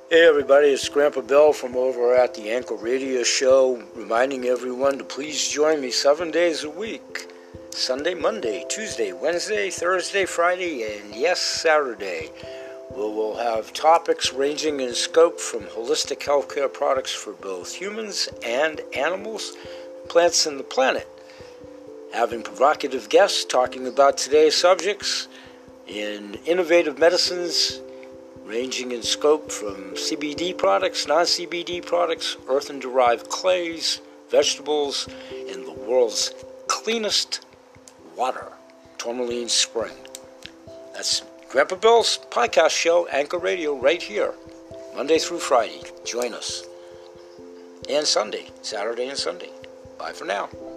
Hey everybody, it's Grandpa Bill from over at the Anchor Radio Show, reminding everyone to please join me 7 days a week. Sunday, Monday, Tuesday, Wednesday, Thursday, Friday, and yes, Saturday. We'll have topics ranging in scope from holistic healthcare products for both humans and animals, plants, and the planet. Having provocative guests talking about today's subjects in innovative medicines, ranging in scope from CBD products, non-CBD products, earthen-derived clays, vegetables, and the world's cleanest water, Tourmaline Spring. That's Grandpa Bill's podcast show, Anchor Radio, right here, Monday through Friday. Join us. And Sunday, Saturday and Sunday. Bye for now.